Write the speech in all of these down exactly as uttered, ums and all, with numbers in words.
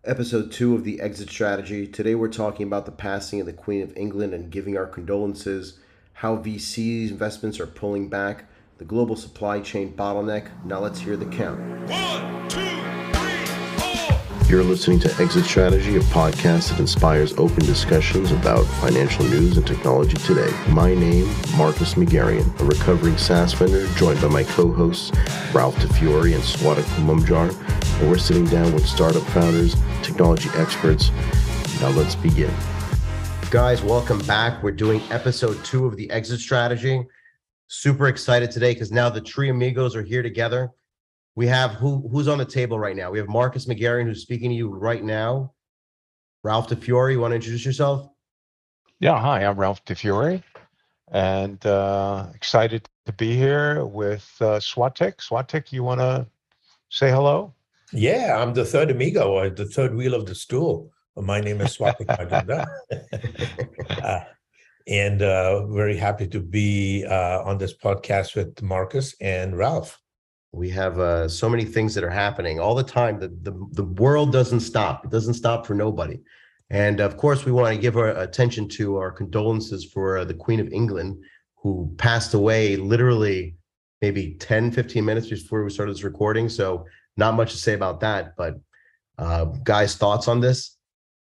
episode two of the Exit Strategy. Today we're talking about the passing of the Queen of England and giving our condolences, how V C investments are pulling back, the global supply chain bottleneck. Now let's hear the count. One, two, three, four. You're listening to Exit Strategy, a podcast that inspires open discussions about financial news and technology today. My name, Marcus Megarian, a recovering SaaS vendor, joined by my co-hosts, Ralph DeFiore and Swatik Mumjar. And we're sitting down with startup founders, technology experts. Now let's begin. Guys, welcome back. We're doing episode two of the Exit Strategy. Super excited today because now the Tree Amigos are here together. We have who who's on the table right now. We have Marcus Megarian, who's speaking to you right now. Ralph DeFiore, you want to introduce yourself? Yeah, hi, I'm Ralph DeFiore, and uh, excited to be here with uh, Swatik. Swatik, you want to say hello? Yeah, I'm the third amigo, or the third wheel of the stool. My name is Swatik Majumdar. uh, and uh, very happy to be uh, on this podcast with Marcus and Ralph. We have uh, so many things that are happening all the time. The, the, the world doesn't stop. It doesn't stop for nobody. And of course, we want to give our attention to our condolences for uh, the Queen of England, who passed away literally maybe ten, fifteen minutes before we started this recording. So not much to say about that, but uh, guys, thoughts on this?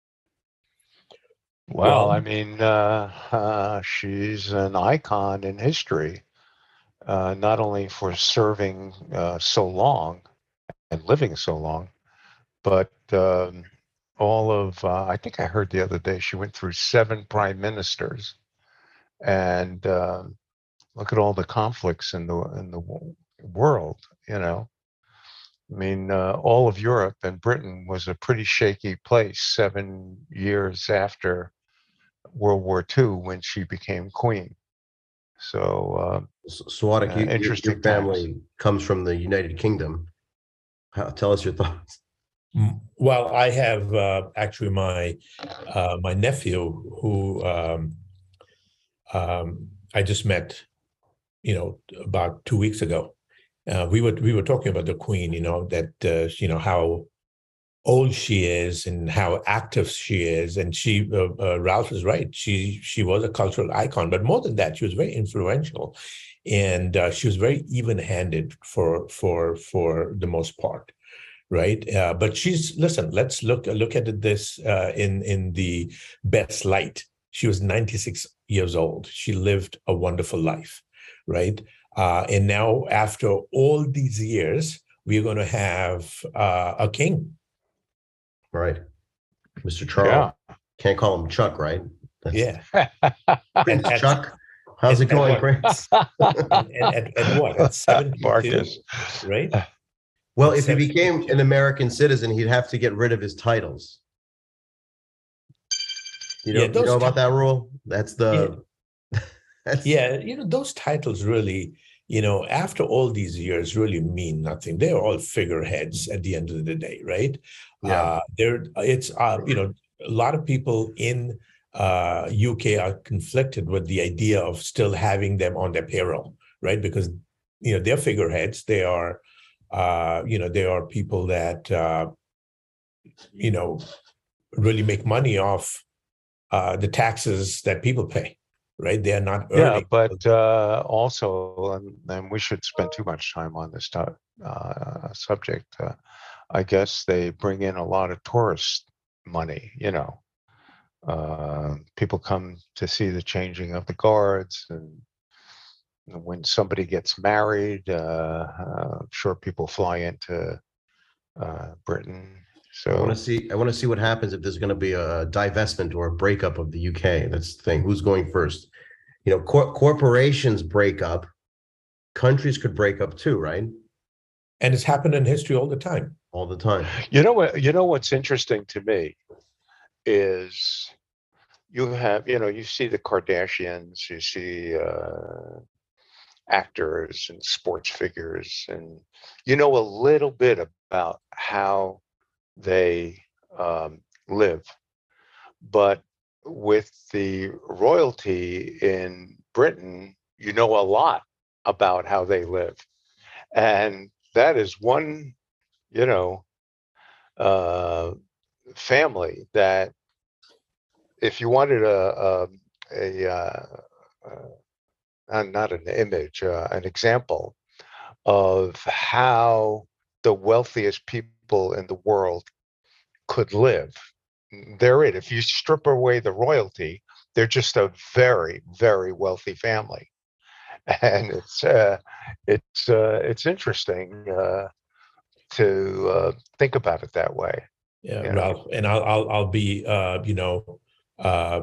Well, I mean, uh, uh, she's an icon in history, uh, not only for serving uh, so long and living so long, but um, all of, uh, I think I heard the other day, she went through seven prime ministers. And uh, look at all the conflicts in the in the world, you know. I mean, uh, all of Europe and Britain was a pretty shaky place seven years after World War Two when she became queen. So, uh, Swatik, uh, you, interesting your family times. comes from the United Kingdom. How, tell us your thoughts. Well, I have uh, actually my uh, my nephew who um, um, I just met, you know, about two weeks ago. Uh, we were we were talking about the Queen, you know, that uh, you know how old she is and how active she is, and she uh, uh, Ralph is right. She she was a cultural icon, but more than that, she was very influential, and uh, she was very even-handed for for for the most part, right? Uh, but she's listen. Let's look look at this uh, in in the best light. She was ninety-six years old. She lived a wonderful life, right? Uh, and now, after all these years, we're going to have uh, a king. Right. Mister Charles. Yeah. Can't call him Chuck, right? That's, yeah. Prince at, Chuck. How's at, it going, Prince? and, and at, at what? At seventy-two, right? Well, at if seventy-two. He became an American citizen, he'd have to get rid of his titles. You know, yeah, you know about that rule? That's the... Yeah. that's, yeah, you know, those titles really... you know, after all these years, really mean nothing. They're all figureheads at the end of the day, right? Yeah. Uh, there, it's uh, you know, a lot of people in uh, U K are conflicted with the idea of still having them on their payroll, right? Because you know they're figureheads. They are, uh, you know, they are people that uh, you know really make money off uh, the taxes that people pay. Right, they are not earning. Yeah, but uh, also, and, and we should spend too much time on this uh, subject. Uh, I guess they bring in a lot of tourist money. You know, uh, people come to see the changing of the guards, and when somebody gets married, uh, uh, I'm sure people fly into uh, Britain. So I want to see. I want to see what happens if there's going to be a divestment or a breakup of the U K. That's the thing. Who's going first? You know, cor- corporations break up. Countries could break up too, right? And it's happened in history all the time. All the time. You know what? You know what's interesting to me is you have, you know, you see the Kardashians, you see uh, actors and sports figures, and you know a little bit about how they um, live. But with the royalty in Britain, you know a lot about how they live. And that is one, you know, uh, family that if you wanted a a, a uh, uh, not an image, uh, an example of how the wealthiest people in the world could live, they're it. If you strip away the royalty, they're just a very, very wealthy family, and it's uh, it's uh, it's interesting uh, to uh, think about it that way. Yeah, You know, Ralph, and I'll I'll I'll be uh, you know uh,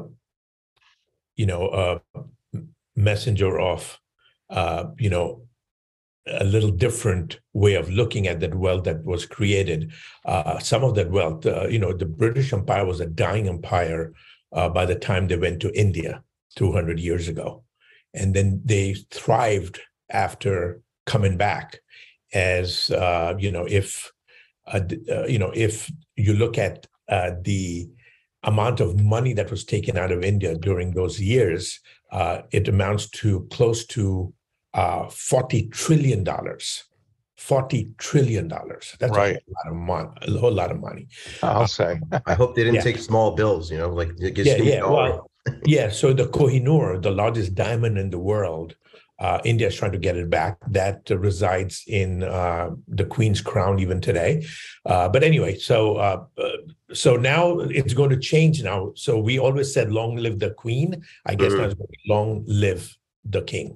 you know a messenger of uh, you know a little different way of looking at that wealth that was created. Uh, some of that wealth, uh, you know, the British Empire was a dying empire uh, by the time they went to India two hundred years ago. And then they thrived after coming back as, uh, you know, if, uh, uh, you know, if you look at uh, the amount of money that was taken out of India during those years, uh, it amounts to close to Uh, forty trillion dollars. forty trillion dollars. That's right? A whole lot of money. A whole lot of money. I'll Uh, say. I hope they didn't yeah, take small bills, you know, like just yeah, give me yeah. a dollar. Well, yeah. So the Kohinoor, the largest diamond in the world, uh, India is trying to get it back. That uh, resides in uh, the Queen's crown even today. Uh, but anyway, so uh, uh, so now it's going to change now. So we always said, "Long live the Queen." I guess Mhm. now it's going to be "Long live the King."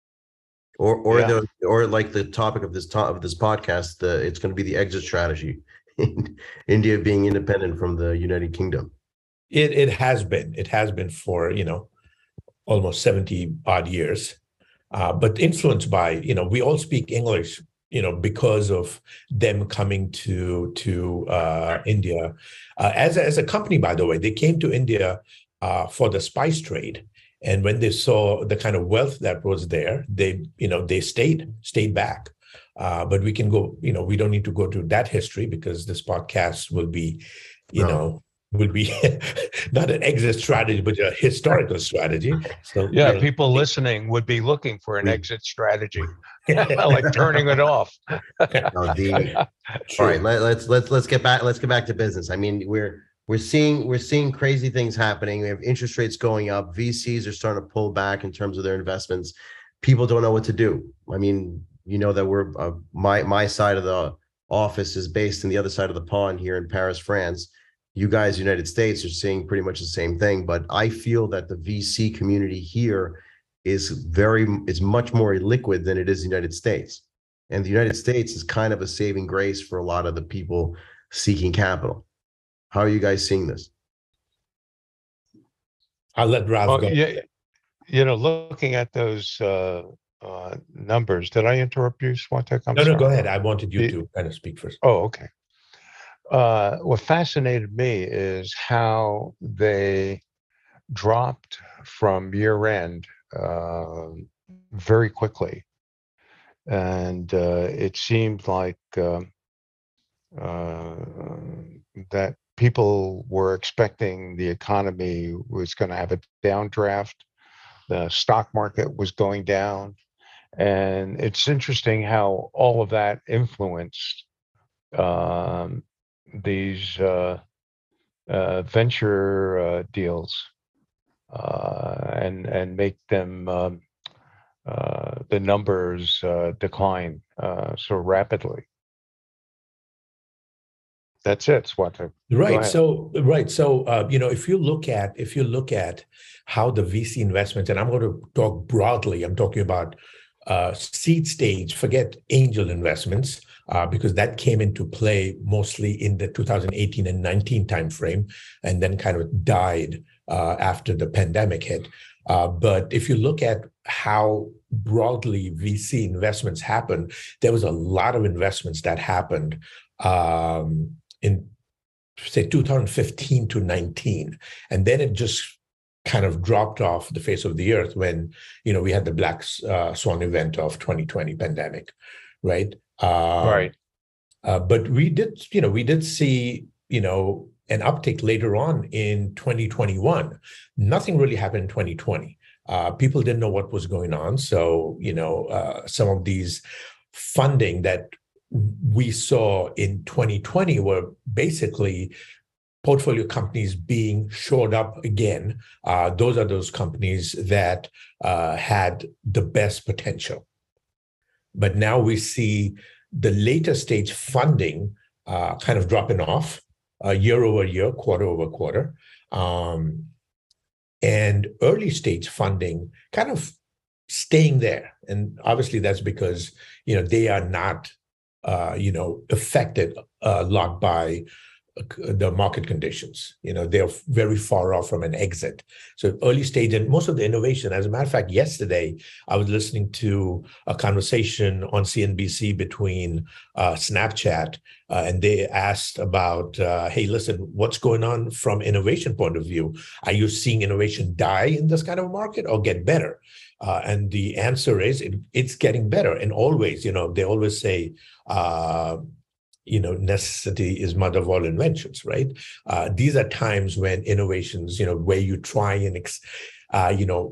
Or or Yeah. the or like the topic of this top of this podcast, the it's going to be the exit strategy, India being independent from the United Kingdom. It it has been. It has been for, you know, almost seventy odd years, uh, but influenced by, you know, we all speak English, you know, because of them coming to to uh, India. Uh, as, a, as a company, by the way, they came to India uh, for the spice trade. And when they saw the kind of wealth that was there, they, you know, they stayed, stayed back. Uh, but we can go, you know, we don't need to go to that history because this podcast will be, you No. know, will be not an exit strategy, but a historical strategy. So Yeah, you know, people listening would be looking for an We- exit strategy, like turning it off. No, the true. all right, let, let's let's let's get back let's get back to business. I mean, we're we're seeing we're seeing crazy things happening. We have interest rates going up. V Cs are starting to pull back in terms of their investments. People don't know what to do. I mean, you know that we're uh, my my side of the office is based in the other side of the pond here in Paris, France. You guys, United States, are seeing pretty much the same thing. But I feel that the V C community here is very is much more illiquid than it is the United States. And the United States is kind of a saving grace for a lot of the people seeking capital. How are you guys seeing this? I'll let Ralph Well, go. yeah, you know, looking at those uh, uh, numbers, did I interrupt you, Swantek? I'm No, no, sorry. go ahead. I wanted you You- to kind of speak first. Oh, okay. Uh, what fascinated me is how they dropped from year end uh, very quickly. And uh, it seemed like um uh, that people were expecting the economy was going to have a downdraft. The stock market was going down. And it's interesting how all of that influenced um, these uh, uh, venture uh, deals uh, and and make them um, uh, the numbers uh, decline uh, so rapidly. That's it, Swati. Go Right. ahead. So, right. So, uh, you know, if you look at if you look at how the V C investments, and I'm going to talk broadly, I'm talking about uh, seed stage, forget angel investments, uh, because that came into play mostly in the two thousand eighteen and nineteen timeframe, and then kind of died uh, after the pandemic hit. Uh, but if you look at how broadly V C investments happened, there was a lot of investments that happened um, in, say, two thousand fifteen to nineteen, and then it just kind of dropped off the face of the earth when, you know, we had the Black uh, Swan event of twenty twenty pandemic, right? Um, Right. Uh, but we did, you know, we did see, you know, an uptick later on in twenty twenty-one. Nothing really happened in twenty twenty. Uh, people didn't know what was going on. So, you know, uh, some of these funding that we saw in twenty twenty were basically portfolio companies being shored up again. Uh, those are those companies that uh, had the best potential. But now we see the later stage funding uh, kind of dropping off uh, year over year, quarter over quarter. Um, and early stage funding kind of staying there. And obviously that's because, you know, they are not, uh, you know, affected a lot by the market conditions. You know, they're very far off from an exit. So early stage, and most of the innovation, as a matter of fact, yesterday, I was listening to a conversation on C N B C between uh, Snapchat, uh, and they asked about, uh, hey, listen, what's going on from innovation point of view? Are you seeing innovation die in this kind of market or get better? Uh, and the answer is it, it's getting better. And always, you know, they always say, uh, you know, necessity is mother of all inventions, right? Uh, these are times when innovations, you know, where you try and, ex, uh, you know,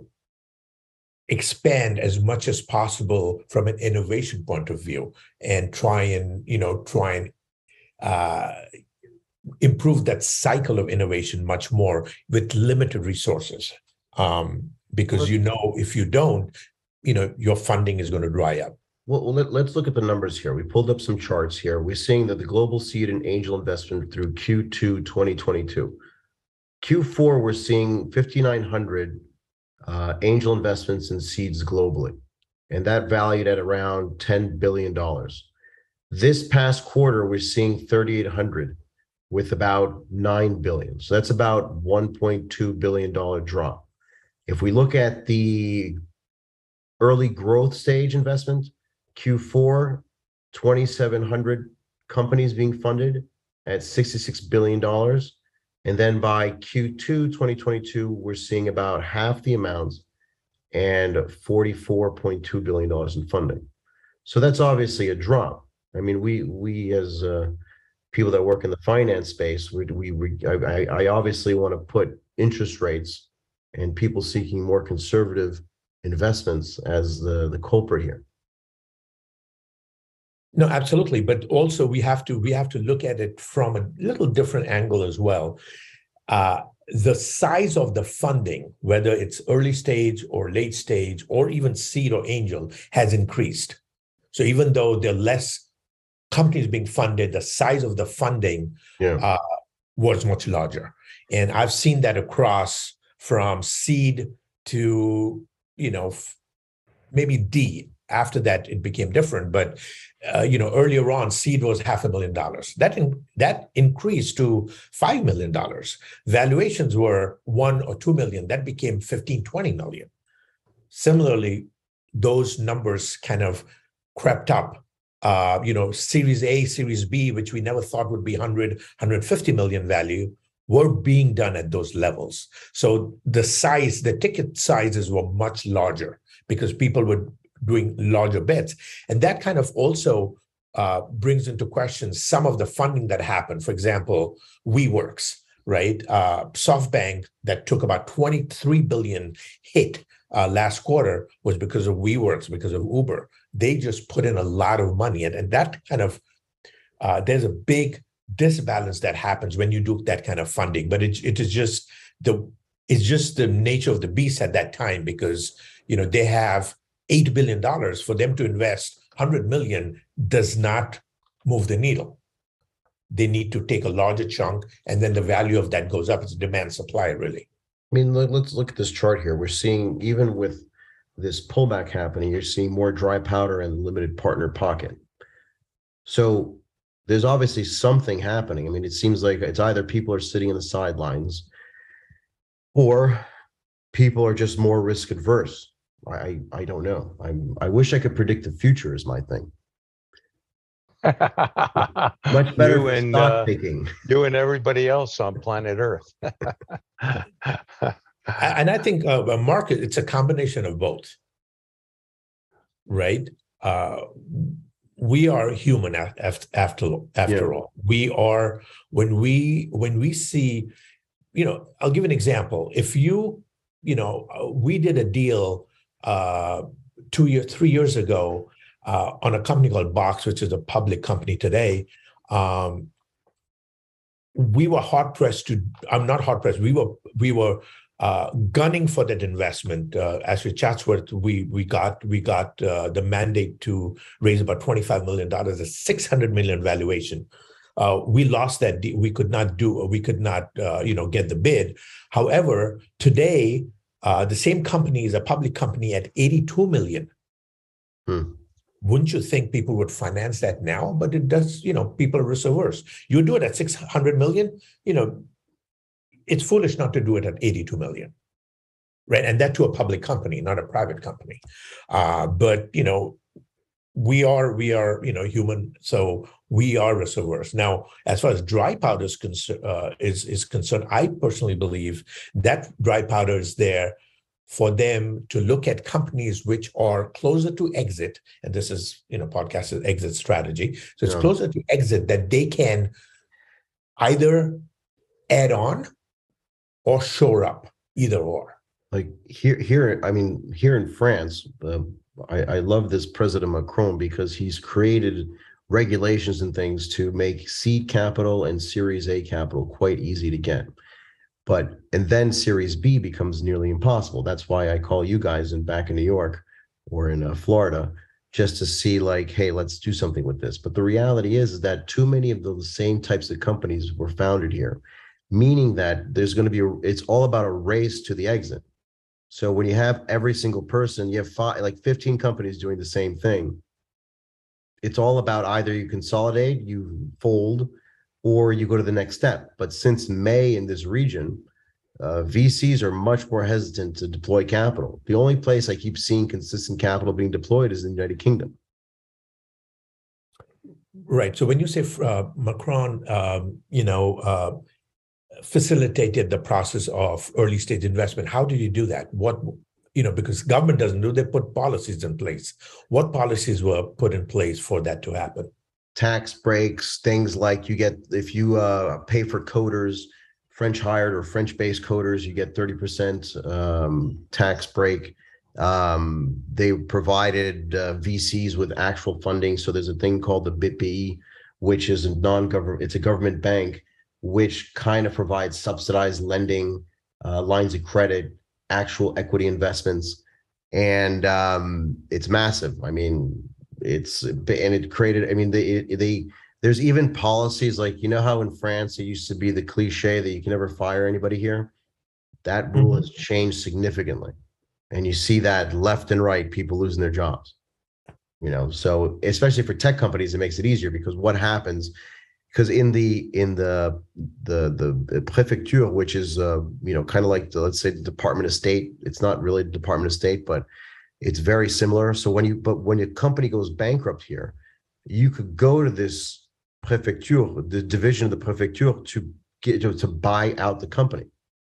expand as much as possible from an innovation point of view and try and, you know, try and uh, improve that cycle of innovation much more with limited resources. Um, because, you know, if you don't, you know, your funding is going to dry up. Well, let, let's look at the numbers here. We pulled up some charts here. We're seeing that the global seed and angel investment through Q two twenty twenty-two. Q four, we're seeing fifty-nine hundred uh, angel investments in seeds globally, and that valued at around ten billion dollars. This past quarter, we're seeing thirty-eight hundred with about nine billion dollars. So that's about one point two billion dollars drop. If we look at the early growth stage investments, Q four, twenty-seven hundred companies being funded at sixty-six billion dollars. And then by Q two twenty twenty-two, we're seeing about half the amounts and forty-four point two billion dollars in funding. So that's obviously a drop. I mean, we we as uh, people that work in the finance space, we, we, we I, I obviously want to put interest rates and people seeking more conservative investments as the, the culprit here. No, absolutely. But also we have to we have to look at it from a little different angle as well. Uh, the size of the funding, whether it's early stage or late stage or even seed or angel, has increased. So even though there are less companies being funded, the size of the funding yeah. uh, was much larger. And I've seen that across from seed to, you know, maybe D. After that, it became different. But, uh, you know, earlier on, seed was half a million dollars. That, in, that increased to five million dollars. Valuations were one or two million. That became fifteen, twenty million. Similarly, those numbers kind of crept up. Uh, you know, Series A, Series B, which we never thought would be one hundred, one hundred fifty million value, were being done at those levels. So the size, the ticket sizes were much larger because people would doing larger bets. And that kind of also uh, brings into question some of the funding that happened. For example, WeWorks, right? Uh, SoftBank that took about twenty-three billion hit uh, last quarter was because of WeWorks, because of Uber. They just put in a lot of money. And, and that kind of, uh, there's a big disbalance that happens when you do that kind of funding. But it, it is just the, it's just the nature of the beast at that time because, you know, they have eight billion dollars. For them to invest one hundred million dollars does not move the needle. They need to take a larger chunk, and then the value of that goes up. It's demand supply, really. I mean, let's look at this chart here. We're seeing, even with this pullback happening, you're seeing more dry powder and limited partner pocket. So there's obviously something happening. I mean, it seems like it's either people are sitting on the sidelines or people are just more risk adverse. I, I don't know. I'm, I wish I could predict the future is my thing. Much better you and, stock uh, picking. You and everybody else on planet Earth. And I think uh, a market, it's a combination of both, right? Uh, we are human after, after, after yeah. all. We are, when we, when we see, you know, I'll give an example. If you, you know, we did a deal uh, two years, three years ago uh, on a company called Box, which is a public company today. Um, we were hard pressed to. I'm not hard pressed. We were we were uh, gunning for that investment. Uh, as with Chatsworth, we we got we got uh, the mandate to raise about twenty-five million dollars, a six hundred million dollars valuation. Uh, we lost that deal. We could not do. We could not, uh, you know, get the bid. However, today uh, the same company is a public company at eighty-two million dollars. Hmm. Wouldn't you think people would finance that now? But it does. You know, people are risk averse. You do it at six hundred million. You know, it's foolish not to do it at eighty-two million, right? And that to a public company, not a private company. Uh, but you know. We are, we are, you know, human, so we are risk averse. Now, as far as dry powder is, concern, uh, is, is concerned, I personally believe that dry powder is there for them to look at companies which are closer to exit, and this is, you know, podcast is exit strategy. So it's Yeah. closer to exit that they can either add on or shore up, either or. Like here, here, I mean, here in France, uh, I, I love this President Macron because he's created regulations and things to make seed capital and Series A capital quite easy to get. But, and then Series B becomes nearly impossible. That's why I call you guys in back in New York or in uh, Florida, just to see like, hey, let's do something with this. But the reality is, is that too many of the same types of companies were founded here, meaning that there's going to be, a, it's all about a race to the exit. So when you have every single person, you have five, like fifteen companies doing the same thing. It's all about either you consolidate, you fold, or you go to the next step. But since May in this region, uh, V Cs are much more hesitant to deploy capital. The only place I keep seeing consistent capital being deployed is in the United Kingdom. Right. So when you say uh, Macron, um, you know, uh, facilitated the process of early stage investment. How did you do that? What, you know, because government doesn't do, they put policies in place. What policies were put in place for that to happen? Tax breaks, things like you get, if you uh, pay for coders, French hired or French based coders, you get thirty percent um, tax break. Um, they provided uh, V Cs with actual funding. So there's a thing called the B P I, which is a non-government, it's a government bank, which kind of provides subsidized lending, uh, lines of credit, actual equity investments. And um, it's massive. I mean, it's, and it created, I mean, they, they, there's even policies like, you know how in France, it used to be the cliche that you can never fire anybody here. That rule Mhm. has changed significantly. And you see that left and right, people losing their jobs. You know, so especially for tech companies, it makes it easier because what happens, because in the in the the the préfecture, which is uh, you know, kind of like the, let's say the Department of State, it's not really the Department of State, but it's very similar. So when you but when a company goes bankrupt here, you could go to this préfecture, the division of the préfecture, to get to, to buy out the company.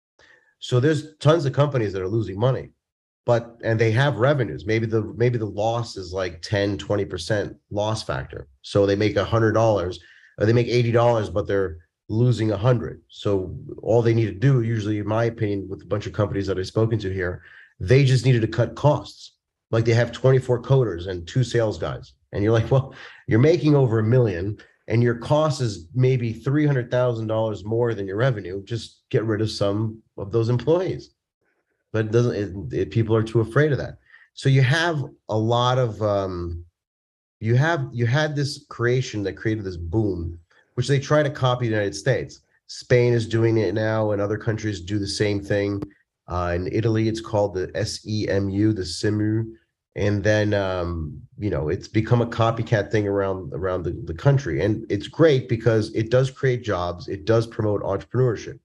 So there's tons of companies that are losing money, but and they have revenues. Maybe the maybe the loss is like ten, twenty percent loss factor. So they make a hundred dollars. Or they make eighty dollars, but they're losing a hundred. So all they need to do, usually, in my opinion, with a bunch of companies that I've spoken to here, they just needed to cut costs. Like they have twenty-four coders and two sales guys. And you're like, well, you're making over a million and your cost is maybe three hundred thousand dollars more than your revenue. Just get rid of some of those employees. But it doesn't, it, it, people are too afraid of that. So you have a lot of, um, You have you had this creation that created this boom, which they try to copy the United States. Spain is doing it now, and other countries do the same thing. Uh, in Italy, it's called the S E M U, the S I M U, and then um, you know, it's become a copycat thing around around the, the country, and it's great because it does create jobs, it does promote entrepreneurship,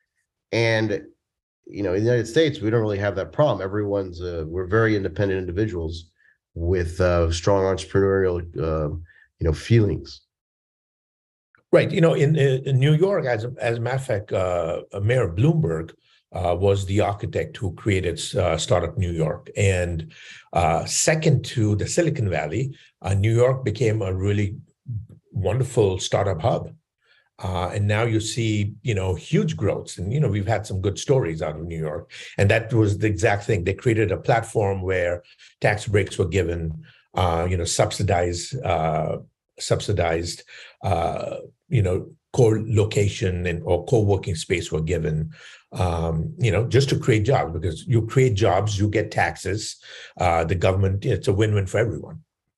and you know, in the United States, we don't really have that problem. Everyone's uh, we're very independent individuals with uh, strong entrepreneurial, uh, you know, feelings. Right. You know, in, in New York, as a, as a matter of fact, uh, Mayor Bloomberg uh, was the architect who created uh, Startup New York. And uh, second to the Silicon Valley, uh, New York became a really wonderful startup hub. Uh, and now you see, you know, huge growths. And, you know, we've had some good stories out of New York. And that was the exact thing. They created a platform where tax breaks were given, uh, you know, subsidized, uh, subsidized, uh, you know, co-location and or co-working space were given, um, you know, just to create jobs, because you create jobs, you get taxes, uh, the government, it's a win-win for everyone.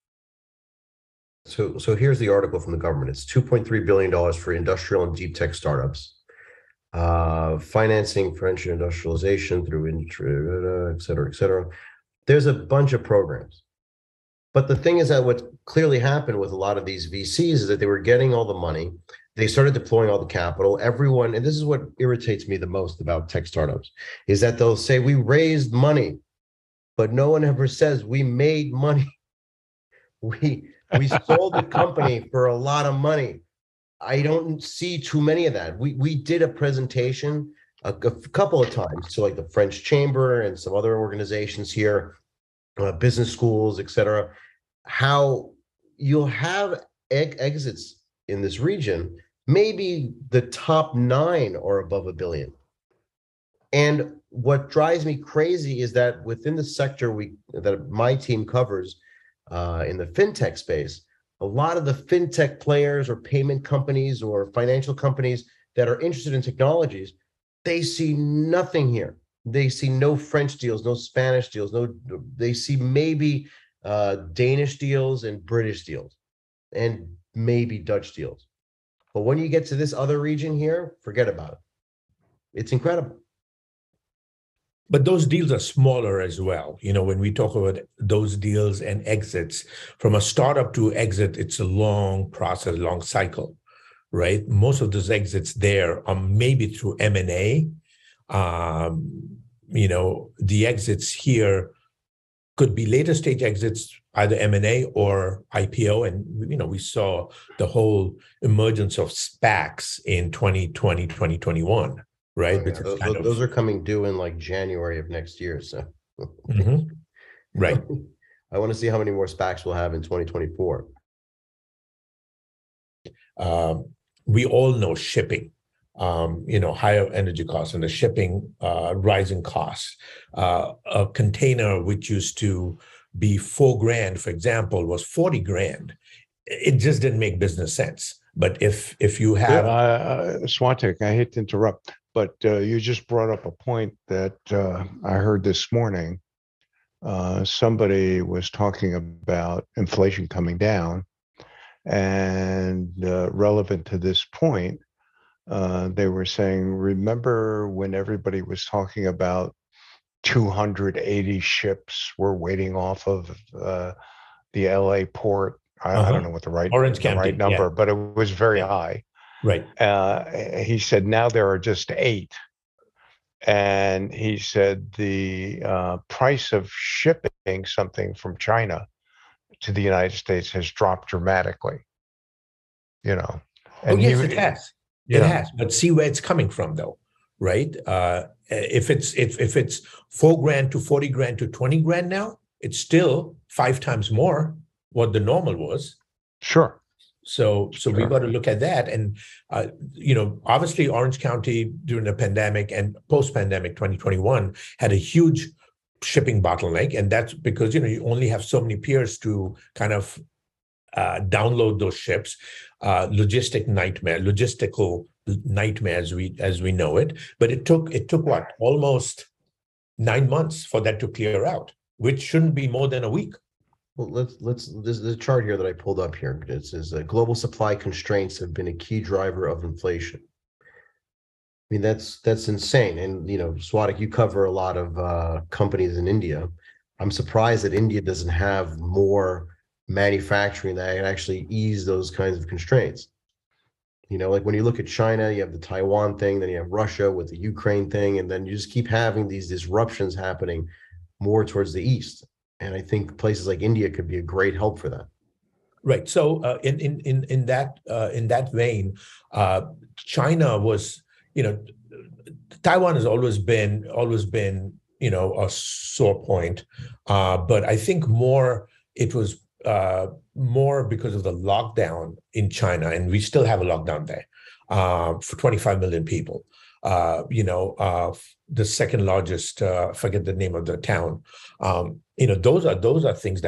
So, so here's the article from the government. It's two point three billion dollars for industrial and deep tech startups, uh, financing French industrialization through, et cetera, et cetera. There's a bunch of programs. But the thing is that what clearly happened with a lot of these V Cs is that they were getting all the money. They started deploying all the capital. Everyone, and this is what irritates me the most about tech startups, is that they'll say, we raised money, but no one ever says we made money. We, we sold the company for a lot of money. I don't see too many of that. We, we did a presentation a, a couple of times to like the French Chamber and some other organizations here, uh, business schools, et cetera, how you'll have ex exits in this region. Maybe the top nine are above a billion. And what drives me crazy is that within the sector we that my team covers uh, in the fintech space, a lot of the fintech players or payment companies or financial companies that are interested in technologies, they see nothing here. They see no French deals, no Spanish deals, no. They see maybe uh, Danish deals and British deals, and maybe Dutch deals. But when you get to this other region here, forget about it. It's incredible. But those deals are smaller as well. You know, when we talk about those deals and exits, from a startup to exit, it's a long process, long cycle, right? Most of those exits there are maybe through M and A. Um, you know, the exits here could be later stage exits, either M and A or I P O. And, you know, we saw the whole emergence of SPACs in twenty twenty, twenty twenty-one, right? Oh, yeah. those, those, of... those are coming due in like January of next year. So, mm-hmm. Right. I want to see how many more SPACs we'll have in twenty twenty-four. Um, we all know shipping. Um, you know, higher energy costs and the shipping, uh, rising costs. Uh, a container which used to be four grand, for example, was forty grand. It just didn't make business sense. But if if you have, yeah, uh, Swantek, I hate to interrupt, but uh, you just brought up a point that uh, I heard this morning. Uh, somebody was talking about inflation coming down, and uh, relevant to this point. Uh, they were saying, remember when everybody was talking about two hundred eighty ships were waiting off of uh, the L A port? I, uh-huh. I don't know what the right, Orange the County, right number, yeah. but it was very yeah. high. Right. Uh, he said, now there are just eight. And he said the uh, price of shipping something from China to the United States has dropped dramatically. You know. And oh, yes, he, it has. It yeah. has, but see where it's coming from, though, right? Uh, if it's if if it's four grand to forty grand to twenty grand now, it's still five times more what the normal was. Sure. So so sure. we got to look at that, and uh, you know, obviously, Orange County during the pandemic and post-pandemic twenty twenty-one had a huge shipping bottleneck, and that's because you know you only have so many piers to kind of uh, download those ships. Uh, logistic nightmare, logistical nightmare as we as we know it. But it took it took what almost nine months for that to clear out, which shouldn't be more than a week. Well, let's let's there's a chart here that I pulled up here. It says uh, global supply constraints have been a key driver of inflation. I mean that's that's insane. And you know, Swadek, you cover a lot of uh, companies in India. I'm surprised that India doesn't have more manufacturing that can actually ease those kinds of constraints. You know, like when you look at China, you have the Taiwan thing, then you have Russia with the Ukraine thing, and then you just keep having these disruptions happening more towards the east. And I think places like India could be a great help for that. Right. So uh, in in in in that uh, in that vein, uh, China was, you know, Taiwan has always been always been you know a sore point, uh, but I think more it was. Uh, more because of the lockdown in China, and we still have a lockdown there uh, for twenty-five million people. Uh, you know, uh, the second largest, uh, forget the name of the town. Um, you know, those are those are things that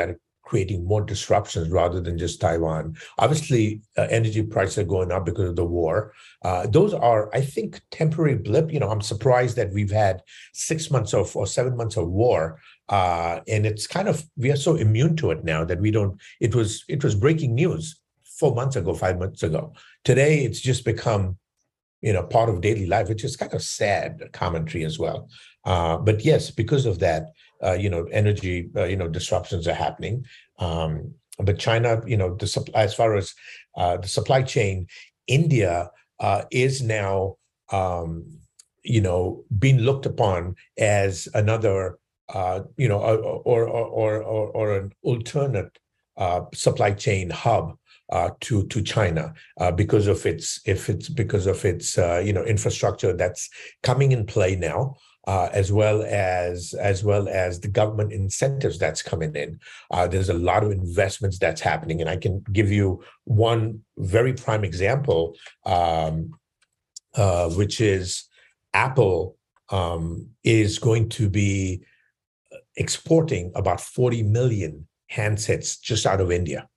creating more disruptions rather than just Taiwan. Obviously, uh, energy prices are going up because of the war. Uh, those are, I think, temporary blip. You know, I'm surprised that we've had six months of or seven months of war, uh, and it's kind of we are so immune to it now that we don't. It was it was breaking news four months ago, five months ago. Today, it's just become, you know, part of daily life, which is kind of sad commentary as well. Uh, but yes, because of that, uh, you know, energy, uh, you know, disruptions are happening. Um, but China, you know, the supply, as far as uh, the supply chain, India uh, is now, um, you know, being looked upon as another, uh, you know, or or or or, or an alternate uh, supply chain hub uh, to to China uh, because of its if it's because of its uh, you know infrastructure that's coming in play now, uh, as well as as well as the government incentives that's coming in. Uh, there's a lot of investments that's happening, and I can give you one very prime example, um, uh, which is Apple um, is going to be exporting about forty million handsets just out of India.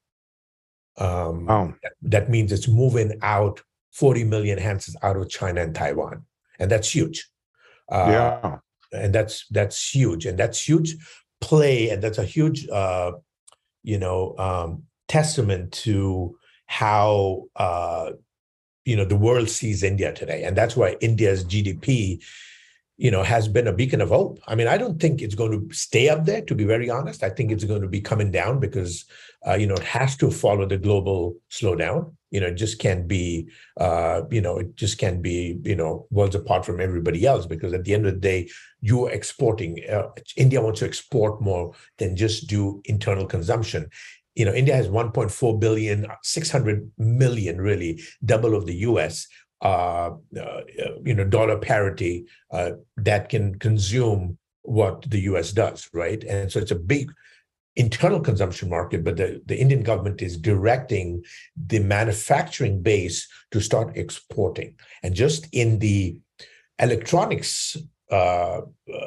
Um, Oh, that, that means it's moving out forty million handsets out of China and Taiwan, and that's huge. Uh, yeah. and that's that's huge, and that's huge play, and that's a huge, uh, you know, um, testament to how uh, you know the world sees India today, and that's why India's G D P, you know, has been a beacon of hope. I mean, I don't think it's going to stay up there, to be very honest. I think it's going to be coming down because, uh, you know, it has to follow the global slowdown. You know, it just can't be, uh, you know, it just can't be, you know, worlds apart from everybody else, because at the end of the day, you're exporting. Uh, India wants to export more than just do internal consumption. You know, India has one point four billion, six hundred million, really, double of the U S, uh, uh, you know, dollar parity uh, that can consume what the U S does, right? And so it's a big internal consumption market, but the, the Indian government is directing the manufacturing base to start exporting. And just in the electronics uh, uh,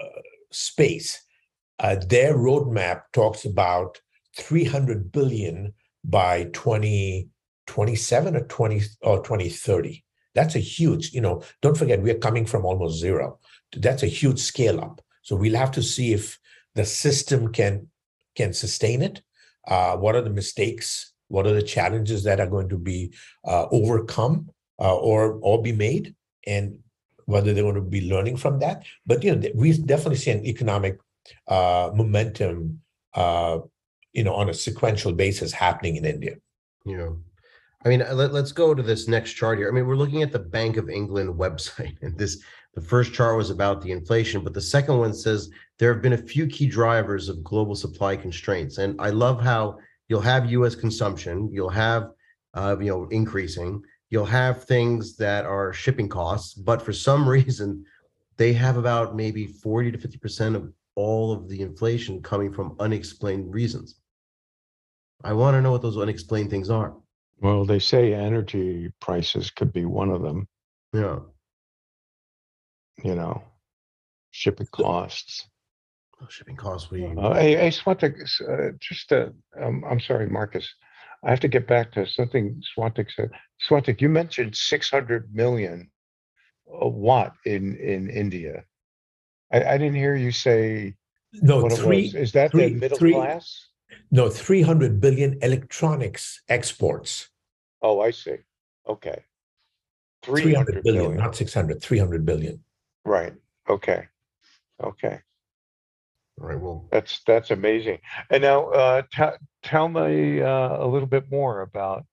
space, uh, their roadmap talks about three hundred billion by twenty twenty-seven or twenty or twenty thirty. That's a huge, you know, don't forget, we're coming from almost zero. That's a huge scale up. So we'll have to see if the system can can sustain it. Uh, what are the mistakes? What are the challenges that are going to be uh, overcome uh, or or be made? And whether they're going to be learning from that. But, you know, we definitely see an economic uh, momentum, uh, you know, on a sequential basis happening in India. Yeah. I mean, let, let's go to this next chart here. I mean, we're looking at the Bank of England website, and this the first chart was about the inflation, but the second one says there have been a few key drivers of global supply constraints. And I love how you'll have U S consumption, you'll have uh, you know increasing, you'll have things that are shipping costs, but for some reason they have about maybe forty to fifty percent of all of the inflation coming from unexplained reasons. I want to know what those unexplained things are. Well, they say energy prices could be one of them, Yeah. you know, shipping costs. Oh, shipping costs. We. Uh, hey, hey, Swantik, uh, just, uh, um, I'm sorry, Marcus. I have to get back to something Swantik said. Swantik, you mentioned six hundred million uh, watt in, in India. I, I didn't hear you say No, what three, it was. Is that three, the middle three, class? No, three hundred billion electronics exports. Oh, I see. Okay. three hundred billion, billion. not six hundred, three hundred billion. Right. Okay. Okay. All right. Well, That's that's amazing. And now, uh, t- tell me uh, a little bit more about.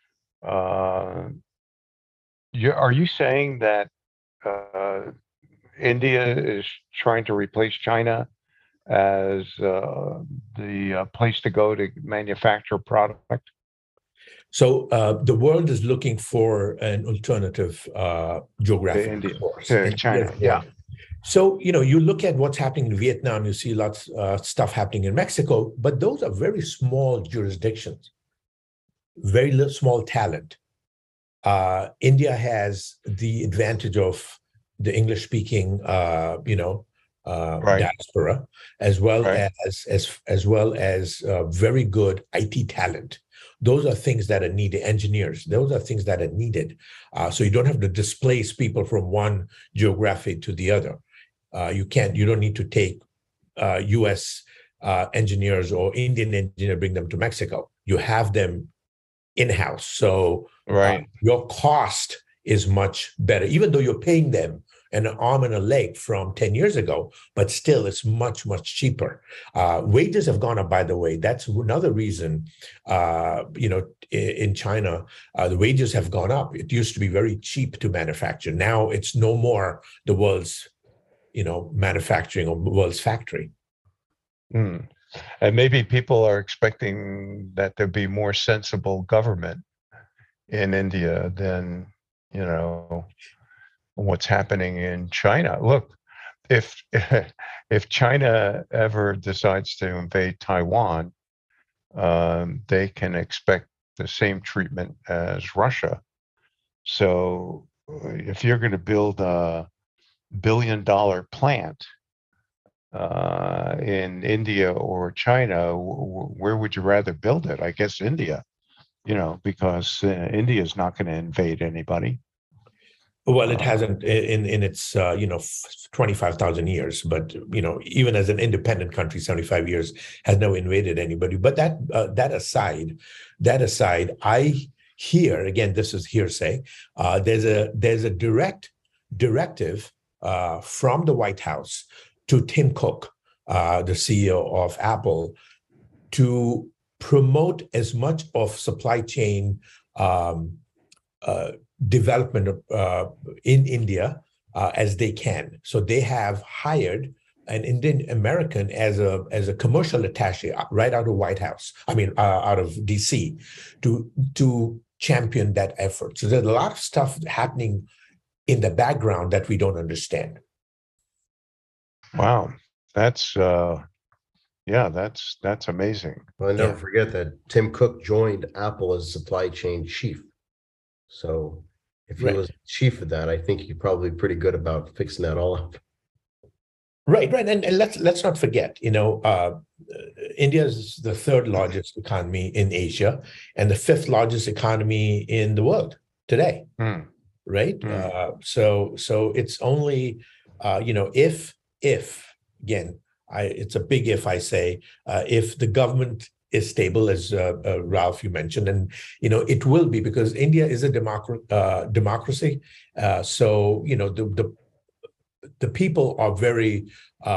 Uh, you, are you saying that uh, India is trying to replace China as uh, the uh, place to go to manufacture product? So uh, the world is looking for an alternative uh, geographic India, source. to And China, yes, yeah. So, you know, you look at what's happening in Vietnam, you see lots of uh, stuff happening in Mexico, but those are very small jurisdictions, very little, small talent. Uh, India has the advantage of the English-speaking, uh, you know, uh, Right. diaspora, as well Right. as as as well as uh, very good I T talent. Those are things that are needed. Engineers, those are things that are needed. Uh, so you don't have to displace people from one geography to the other. Uh, you can't. You don't need to take uh, U S uh, engineers or Indian engineer, bring them to Mexico. You have them in-house. So uh, Right. your cost is much better, even though you're paying them an arm and a leg from ten years ago, but still it's much, much cheaper. Uh, wages have gone up, by the way. That's another reason, uh, you know, in, in China, uh, the wages have gone up. It used to be very cheap to manufacture. Now it's no more the world's, you know, manufacturing or world's factory. Hmm. And maybe people are expecting that there be more sensible government in India than, you know, what's happening in China. Look, if if China ever decides to invade Taiwan, um, they can expect the same treatment as Russia. So uh, if you're going to build a billion dollar plant uh, in India or China, w- where would you rather build it? I guess India, you know, because uh, India is not going to invade anybody. Well, it Uh, hasn't in in its uh, you know twenty-five thousand years, but you know even as an independent country, seventy-five years has never invaded anybody. But that uh, that aside, that aside, I hear again. This is hearsay. Uh, there's a there's a direct directive uh, from the White House to Tim Cook, uh, the C E O of Apple, to promote as much of supply chain um, uh, development uh, in India uh, as they can. So they have hired an Indian American as a as a commercial attaché right out of White House. I mean, uh, out of D C to to champion that effort. So there's a lot of stuff happening in the background that we don't understand. wow, that's uh, yeah, that's that's amazing. Well, I never Yeah. forget that Tim Cook joined Apple as supply chain chief. So if he Right. was chief of that, I think he's probably pretty good about fixing that all up. Right, right, and, and let's let's not forget, you know, uh, India is the third largest economy in Asia and the fifth largest economy in the world today. Hmm. Right, Hmm. uh, so so it's only, uh, you know, if if again, I it's a big if I say uh, if the government is stable, as uh, uh, Ralph you mentioned, and you know it will be because India is a democ- uh, democracy. Uh, so you know the the the people are very,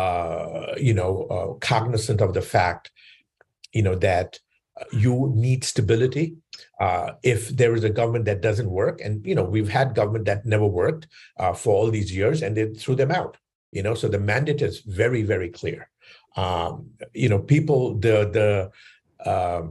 uh, you know, uh, cognizant of the fact, you know, that you need stability. Uh, if there is a government that doesn't work, and you know, we've had government that never worked uh, for all these years, and they threw them out. You know, so the mandate is very, very clear. Um, you know, people, the the um,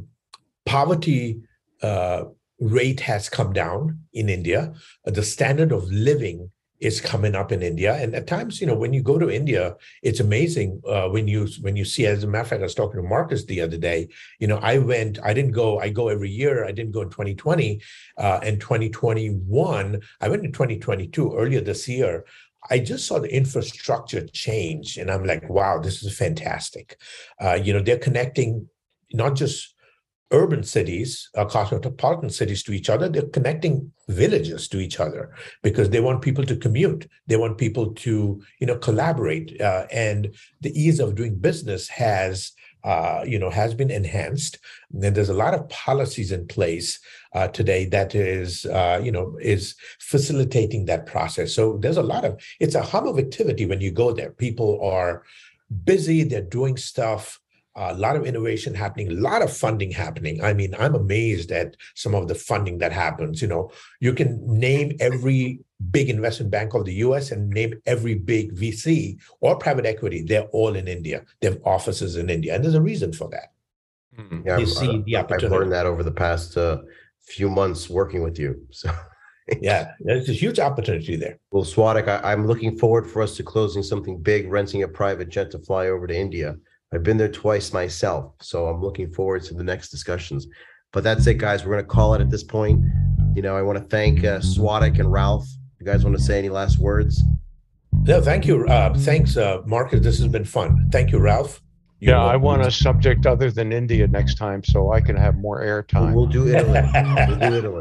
poverty uh, rate has come down in India. The standard of living is coming up in India, and at times, you know, when you go to India, it's amazing uh, when you when you see. As a matter of fact, I was talking to Marcus the other day. You know, I went. I didn't go. I go every year. I didn't go in twenty twenty uh, and twenty twenty-one. I went in twenty twenty-two earlier this year. I just saw the infrastructure change, and I'm like, wow, this is fantastic. Uh, you know, they're connecting not just urban cities, uh, cosmopolitan cities to each other. They're connecting villages to each other because they want people to commute. They want people to, you know, collaborate. Uh, and the ease of doing business has, uh, you know, has been enhanced. And there's a lot of policies in place uh, today that is, uh, you know, is facilitating that process. So there's a lot of, it's a hub of activity when you go there. People are busy. They're doing stuff. A lot of innovation happening, a lot of funding happening. I mean, I'm amazed at some of the funding that happens. You know, you can name every big investment bank of the U S and name every big V C or private equity. They're all in India. They have offices in India, and there's a reason for that. Hmm. Yeah, They I'm, see the I, I've opportunity. learned that over the past uh, few months working with you. So, Yeah, there's a huge opportunity there. well, Swadik, I, I'm looking forward for us to closing something big, renting a private jet to fly over to India. I've been there twice myself, so I'm looking forward to the next discussions. But that's it, guys. We're going to call it at this point. You know, I want to thank uh, Swadik and Ralph. You guys want to say any last words? No, thank you. Uh, thanks, uh, Marcus. This has been fun. Thank you, Ralph. You're Yeah, I want a welcome. subject other than India next time so I can have more We'll, airtime. we'll do Italy. We'll do Italy.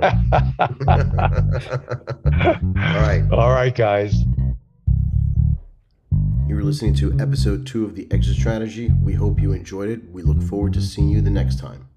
All right. All right, guys. You were listening to episode two of the Exit Strategy. We hope you enjoyed it. We look forward to seeing you the next time.